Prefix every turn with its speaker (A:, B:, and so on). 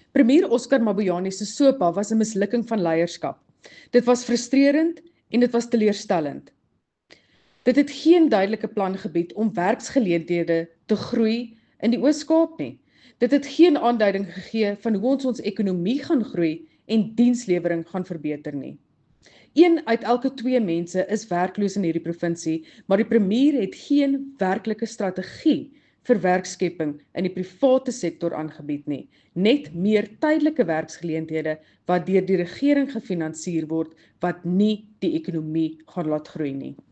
A: Premier Oscar Mabuyane se SOPA was 'n mislukking van leierskap. Dit was frustrerend en dit was teleurstellend. Dit het geen duidelike plan gebied om werksgeleenthede te groei in die Oos-Kaap nie. Dit het geen aanduiding gegee van hoe ons ekonomie gaan groei en dienslewering gaan verbeter nie. 1 uit elke 2 mense is werkloos in hierdie provinsie, maar die premier het geen werklike strategie vir werkskepping in die private sektor aangebied nie. Net meer tydelike werksgeleenthede wat deur die regering gefinansier word, wat nie die ekonomie gaan laat groei nie.